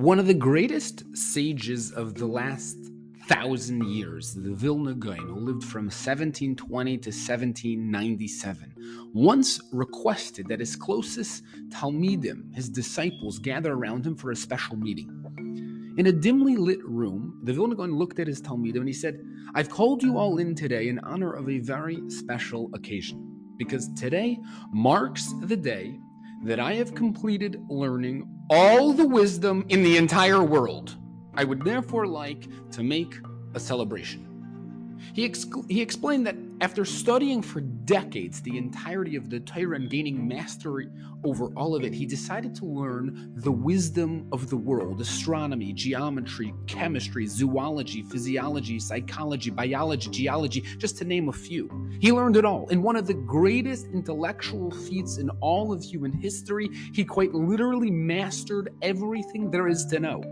One of the greatest sages of the last 1,000 years, the Vilna Gaon, who lived from 1720 to 1797, once requested that his closest Talmidim, his disciples, gather around him for a special meeting. In a dimly lit room, the Vilna Gaon looked at his Talmidim and he said, "I've called you all in today in honor of a very special occasion, because today marks the day that I have completed learning all the wisdom in the entire world. I would therefore like to make a celebration." He explained that after studying for decades the entirety of the Torah and gaining mastery over all of it, he decided to learn the wisdom of the world: astronomy, geometry, chemistry, zoology, physiology, psychology, biology, geology, just to name a few. He learned it all. In one of the greatest intellectual feats in all of human history, he quite literally mastered everything there is to know.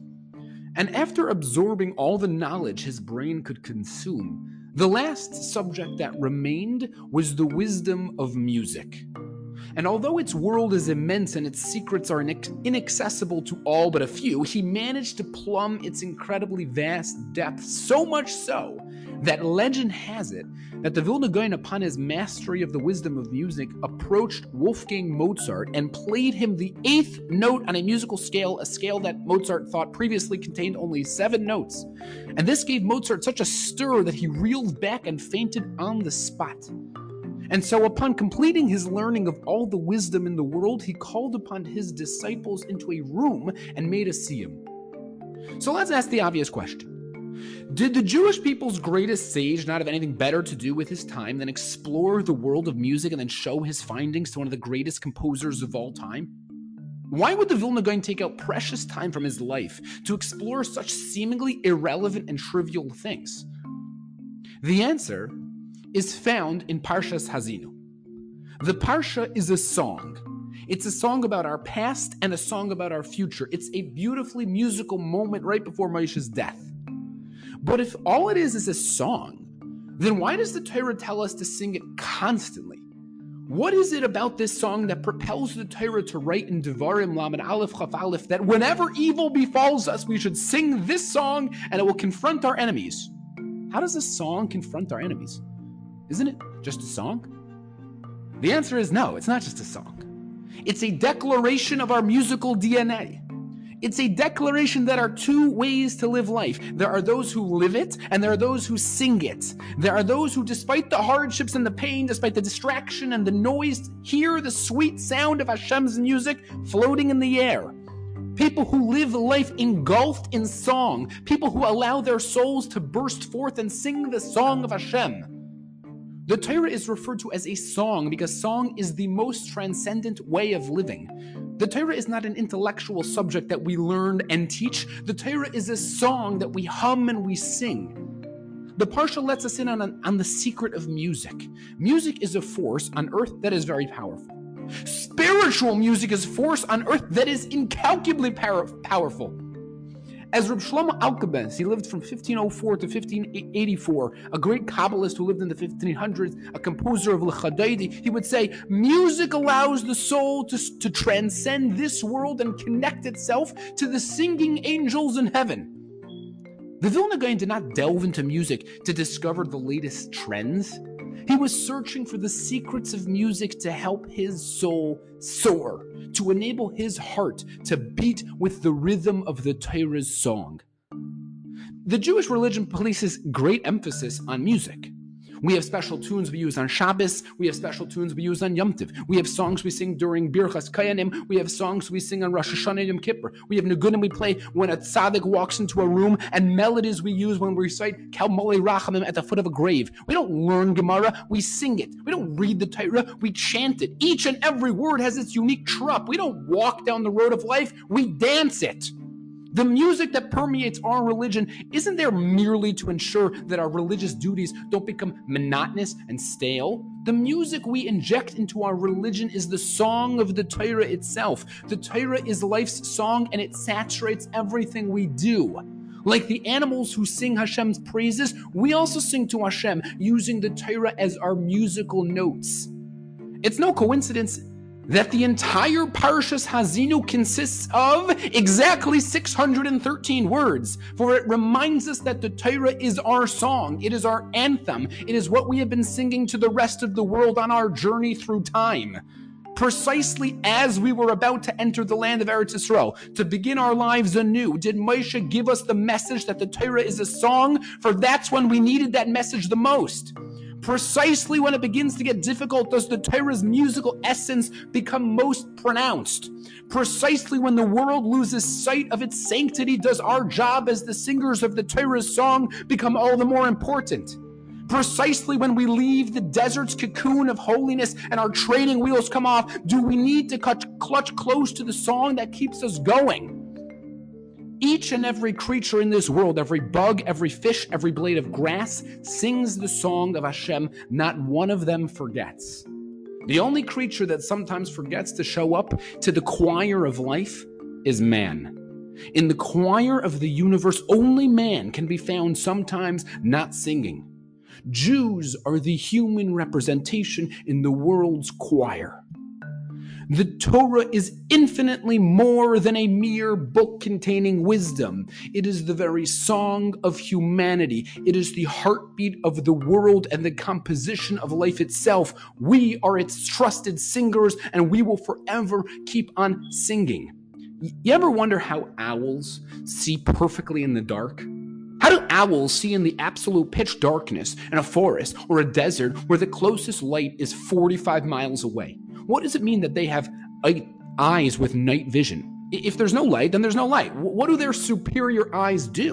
And after absorbing all the knowledge his brain could consume, the last subject that remained was the wisdom of music. And although its world is immense and its secrets are inaccessible to all but a few, he managed to plumb its incredibly vast depths, so much so that legend has it that the Vilna Gaon, upon his mastery of the wisdom of music, approached Wolfgang Mozart and played him the 8th note on a musical scale, a scale that Mozart thought previously contained only 7 notes. And this gave Mozart such a stir that he reeled back and fainted on the spot. And so upon completing his learning of all the wisdom in the world, he called upon his disciples into a room and made a siyum. So let's ask the obvious question. Did the Jewish people's greatest sage not have anything better to do with his time than explore the world of music and then show his findings to one of the greatest composers of all time? Why would the Vilna Gaon take out precious time from his life to explore such seemingly irrelevant and trivial things? The answer is found in Parshas Hazinu. The Parsha is a song. It's a song about our past and a song about our future. It's a beautifully musical moment right before Moshe's death. But if all it is a song, then why does the Torah tell us to sing it constantly? What is it about this song that propels the Torah to write in Devarim Lamed Aleph Chaf Aleph that whenever evil befalls us, we should sing this song and it will confront our enemies? How does a song confront our enemies? Isn't it just a song? The answer is no, it's not just a song. It's a declaration of our musical DNA. It's a declaration that there are 2 ways to live life. There are those who live it, and there are those who sing it. There are those who, despite the hardships and the pain, despite the distraction and the noise, hear the sweet sound of Hashem's music floating in the air. People who live life engulfed in song. People who allow their souls to burst forth and sing the song of Hashem. The Torah is referred to as a song because song is the most transcendent way of living. The Torah is not an intellectual subject that we learn and teach. The Torah is a song that we hum and we sing. The Parsha lets us in on the secret of music. Music is a force on earth that is very powerful. Spiritual music is a force on earth that is incalculably powerful. As Reb Shlomo Alkabetz, he lived from 1504 to 1584, a great Kabbalist who lived in the 1500s, a composer of L'Chadaydi, he would say, music allows the soul to transcend this world and connect itself to the singing angels in heaven. The Vilna Gaon did not delve into music to discover the latest trends. He was searching for the secrets of music to help his soul soar, to enable his heart to beat with the rhythm of the Torah's song. The Jewish religion places great emphasis on music. We have special tunes we use on Shabbos. We have special tunes we use on Yom Tov. We have songs we sing during Birchas Koyanim. We have songs we sing on Rosh Hashanah and Yom Kippur. We have Nigunim we play when a tzaddik walks into a room, and melodies we use when we recite Kal Molei Rachamim at the foot of a grave. We don't learn Gemara, we sing it. We don't read the Torah, we chant it. Each and every word has its unique trup. We don't walk down the road of life, we dance it. The music that permeates our religion isn't there merely to ensure that our religious duties don't become monotonous and stale. The music we inject into our religion is the song of the Torah itself. The Torah is life's song, and it saturates everything we do. Like the animals who sing Hashem's praises, we also sing to Hashem using the Torah as our musical notes. It's no coincidence that the entire Parshas Hazinu consists of exactly 613 words, for it reminds us that the Torah is our song, it is our anthem, it is what we have been singing to the rest of the world on our journey through time. Precisely as we were about to enter the land of Eretz Yisrael, to begin our lives anew, did Moshe give us the message that the Torah is a song? For that's when we needed that message the most. Precisely when it begins to get difficult does the Torah's musical essence become most pronounced. Precisely when the world loses sight of its sanctity does our job as the singers of the Torah's song become all the more important. Precisely when we leave the desert's cocoon of holiness and our training wheels come off, do we need to clutch close to the song that keeps us going. Each and every creature in this world, every bug, every fish, every blade of grass, sings the song of Hashem. Not one of them forgets. The only creature that sometimes forgets to show up to the choir of life is man. In the choir of the universe, only man can be found sometimes not singing. Jews are the human representation in the world's choir. The Torah is infinitely more than a mere book containing wisdom. It is the very song of humanity. It is the heartbeat of the world and the composition of life itself. We are its trusted singers, and we will forever keep on singing. You ever wonder how owls see perfectly in the dark? How do owls see in the absolute pitch darkness in a forest or a desert where the closest light is 45 miles away? What does it mean that they have eyes with night vision? If there's no light, then there's no light. What do their superior eyes do?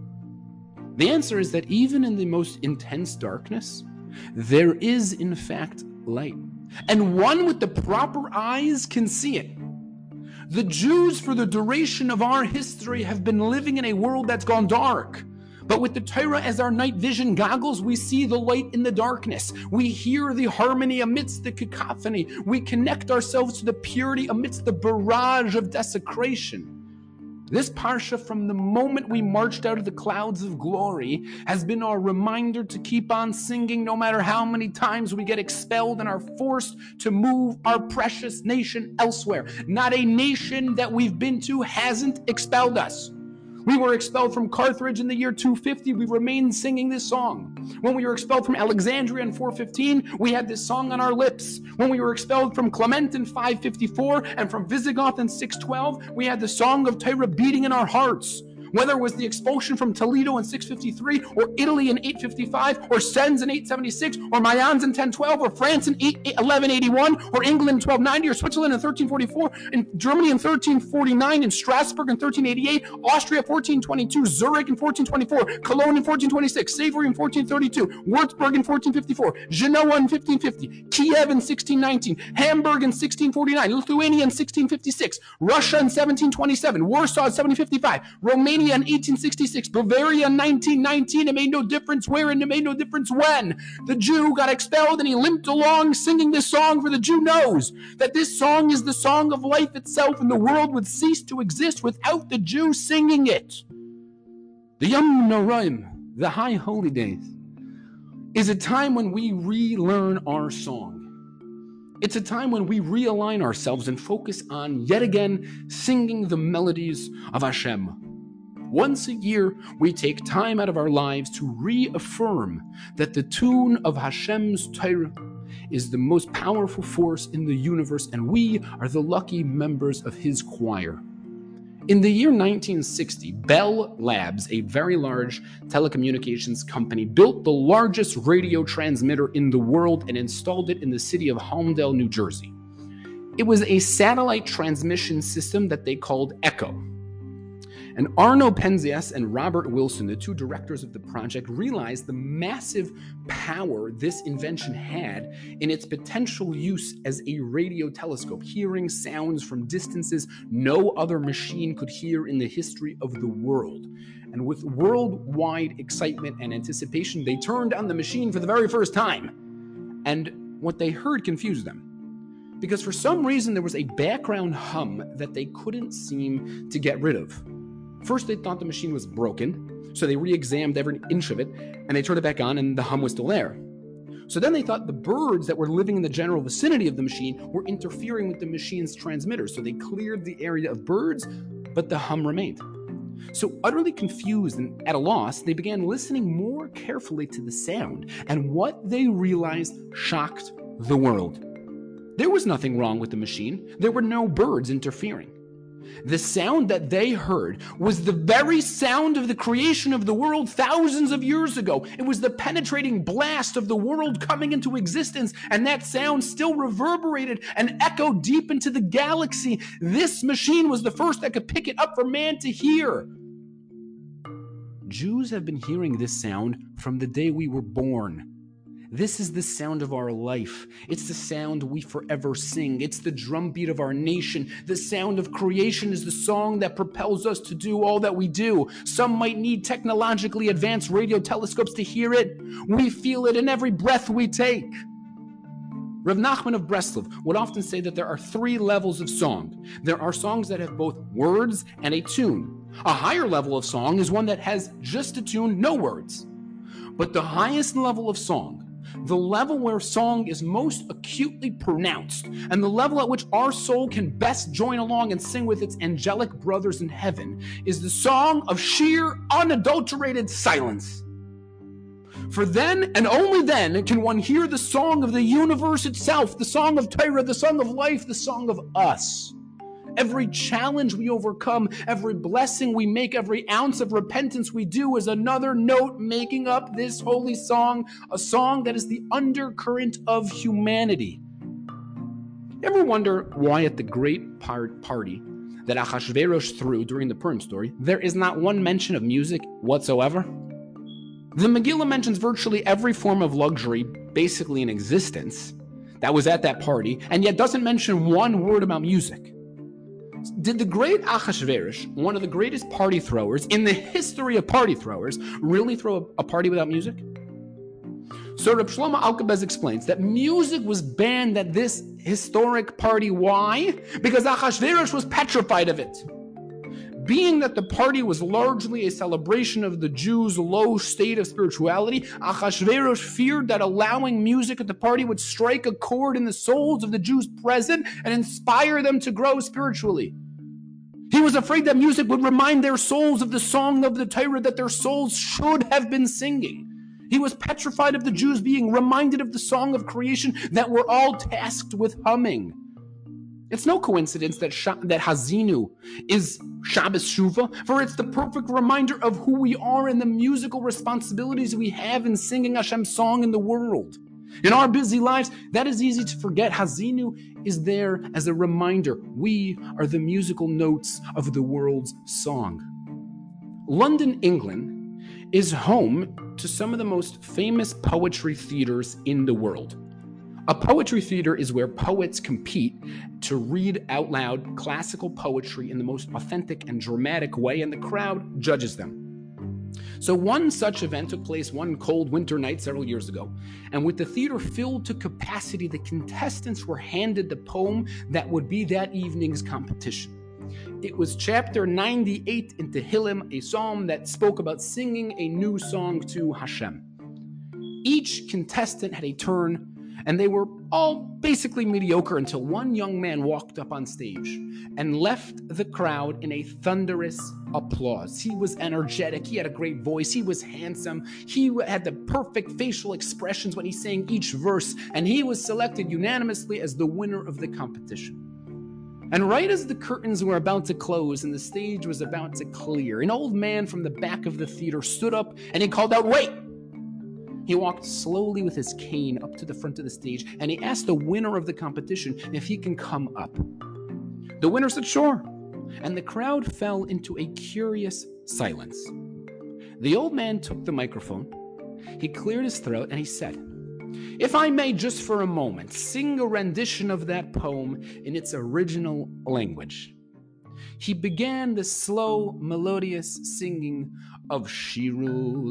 The answer is that even in the most intense darkness, there is in fact light. And one with the proper eyes can see it. The Jews, for the duration of our history, have been living in a world that's gone dark. But with the Torah as our night vision goggles, we see the light in the darkness. We hear the harmony amidst the cacophony. We connect ourselves to the purity amidst the barrage of desecration. This parsha, from the moment we marched out of the clouds of glory, has been our reminder to keep on singing no matter how many times we get expelled and are forced to move our precious nation elsewhere. Not a nation that we've been to hasn't expelled us. We were expelled from Carthage in the year 250. We remained singing this song. When we were expelled from Alexandria in 415, we had this song on our lips. When we were expelled from Clement in 554 and from Visigoth in 612, we had the song of Torah beating in our hearts. Whether it was the expulsion from Toledo in 653, or Italy in 855, or Sens in 876, or Mayans in 1012, or France in 1181, or England in 1290, or Switzerland in 1344, and Germany in 1349, and Strasbourg in 1388, Austria 1422, Zurich in 1424, Cologne in 1426, Savory in 1432, Würzburg in 1454, Genoa in 1550, Kiev in 1619, Hamburg in 1649, Lithuania in 1656, Russia in 1727, Warsaw in 1755, Romania in 1866, Bavaria in 1919. It made no difference where and it made no difference when. The Jew got expelled and he limped along singing this song, for the Jew knows that this song is the song of life itself, and the world would cease to exist without the Jew singing it. The Yom Noraim, the High Holy Days, is a time when we relearn our song. It's a time when we realign ourselves and focus on, yet again, singing the melodies of Hashem. Once a year, we take time out of our lives to reaffirm that the tune of Hashem's Torah is the most powerful force in the universe, and we are the lucky members of his choir. In the year 1960, Bell Labs, a very large telecommunications company, built the largest radio transmitter in the world and installed it in the city of Holmdel, New Jersey. It was a satellite transmission system that they called Echo. And Arno Penzias and Robert Wilson, the two directors of the project, realized the massive power this invention had in its potential use as a radio telescope, hearing sounds from distances no other machine could hear in the history of the world. And with worldwide excitement and anticipation, they turned on the machine for the very first time. And what they heard confused them, because for some reason there was a background hum that they couldn't seem to get rid of. First, they thought the machine was broken, so they re-examined every inch of it, and they turned it back on, and the hum was still there. So then they thought the birds that were living in the general vicinity of the machine were interfering with the machine's transmitter. So they cleared the area of birds, but the hum remained. So utterly confused and at a loss, they began listening more carefully to the sound, and what they realized shocked the world. There was nothing wrong with the machine. There were no birds interfering. The sound that they heard was the very sound of the creation of the world thousands of years ago. It was the penetrating blast of the world coming into existence, and that sound still reverberated and echoed deep into the galaxy. This machine was the first that could pick it up for man to hear. Jews have been hearing this sound from the day we were born. This is the sound of our life. It's the sound we forever sing. It's the drumbeat of our nation. The sound of creation is the song that propels us to do all that we do. Some might need technologically advanced radio telescopes to hear it. We feel it in every breath we take. Rav Nachman of Breslov would often say that there are 3 levels of song. There are songs that have both words and a tune. A higher level of song is one that has just a tune, no words. But the highest level of song, the level where song is most acutely pronounced, and the level at which our soul can best join along and sing with its angelic brothers in heaven, is the song of sheer, unadulterated silence. For then, and only then, can one hear the song of the universe itself, the song of Torah, the song of life, the song of us. Every challenge we overcome, every blessing we make, every ounce of repentance we do is another note making up this holy song, a song that is the undercurrent of humanity. You ever wonder why at the great party that Achashverosh threw during the Purim story, there is not one mention of music whatsoever? The Megillah mentions virtually every form of luxury basically in existence that was at that party, and yet doesn't mention one word about music. Did the great Achashverosh, one of the greatest party throwers in the history of party throwers, really throw a party without music? So Reb Shlomo Alkabetz explains that music was banned at this historic party. Why? Because Achashverosh was petrified of it. Being that the party was largely a celebration of the Jews' low state of spirituality, Achashverosh feared that allowing music at the party would strike a chord in the souls of the Jews present and inspire them to grow spiritually. He was afraid that music would remind their souls of the song of the Torah that their souls should have been singing. He was petrified of the Jews being reminded of the song of creation that we're all tasked with humming. It's no coincidence that Hazinu is Shabbos Shuvah, for it's the perfect reminder of who we are and the musical responsibilities we have in singing Hashem's song in the world. In our busy lives, that is easy to forget. Hazinu is there as a reminder. We are the musical notes of the world's song. London, England, is home to some of the most famous poetry theaters in the world. A poetry theater is where poets compete to read out loud classical poetry in the most authentic and dramatic way, and the crowd judges them. So one such event took place one cold winter night several years ago, and with the theater filled to capacity, the contestants were handed the poem that would be that evening's competition. It was chapter 98 in Tehillim, a psalm that spoke about singing a new song to Hashem. Each contestant had a turn, and they were all basically mediocre until one young man walked up on stage and left the crowd in a thunderous applause. He was energetic, he had a great voice, he was handsome, he had the perfect facial expressions when he sang each verse, and he was selected unanimously as the winner of the competition. And right as the curtains were about to close and the stage was about to clear, an old man from the back of the theater stood up and he called out, "Wait!" He walked slowly with his cane up to the front of the stage, and he asked the winner of the competition if he can come up. The winner said, "Sure." And the crowd fell into a curious silence. The old man took the microphone, he cleared his throat, and he said, "If I may just for a moment sing a rendition of that poem in its original language." He began the slow, melodious singing of Shiru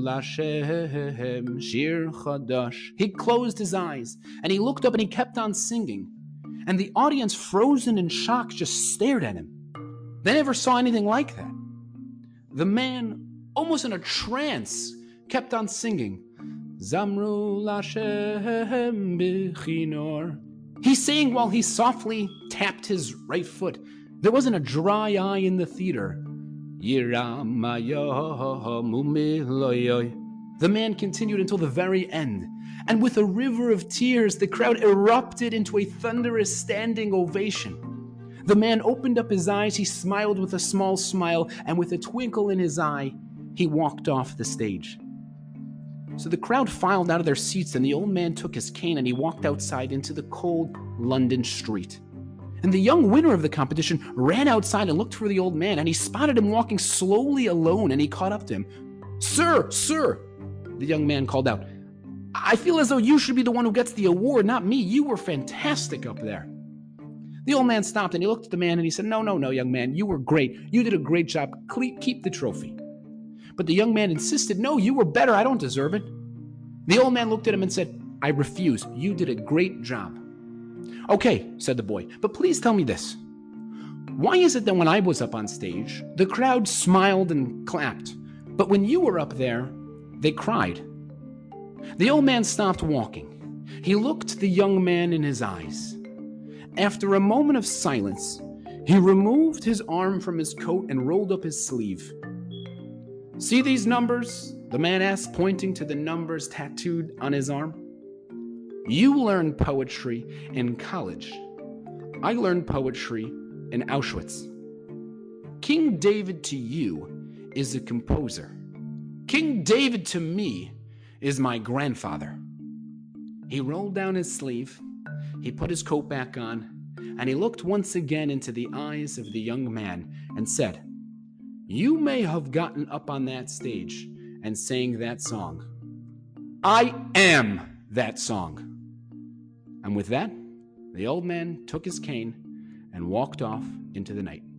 Lashem, Shir Chadash. He closed his eyes, and he looked up and he kept on singing. And the audience, frozen in shock, just stared at him. They never saw anything like that. The man, almost in a trance, kept on singing. Zamru Lashem Bichinor. He sang while he softly tapped his right foot. There wasn't a dry eye in the theater. The man continued until the very end, and with a river of tears, the crowd erupted into a thunderous standing ovation. The man opened up his eyes, he smiled with a small smile, and with a twinkle in his eye, he walked off the stage. So the crowd filed out of their seats, and the old man took his cane and he walked outside into the cold London street. And the young winner of the competition ran outside and looked for the old man, and he spotted him walking slowly alone, and he caught up to him. Sir, sir, the young man called out, I feel as though you should be the one who gets the award, not me. You were fantastic up there. The old man stopped and he looked at the man and he said, No, young man, you were great. You did a great job. Keep the trophy. But the young man insisted, No, you were better. I don't deserve it. The old man looked at him and said, I refuse. You did a great job. Okay, said the boy, but please tell me this. Why is it that when I was up on stage, the crowd smiled and clapped, but when you were up there, they cried? The old man stopped walking. He looked the young man in his eyes. After a moment of silence, he removed his arm from his coat and rolled up his sleeve. See these numbers? The man asked, pointing to the numbers tattooed on his arm. You learned poetry in college. I learned poetry in Auschwitz. King David to you is a composer. King David to me is my grandfather. He rolled down his sleeve, he put his coat back on, and he looked once again into the eyes of the young man and said, You may have gotten up on that stage and sang that song. I am that song. And with that, the old man took his cane and walked off into the night.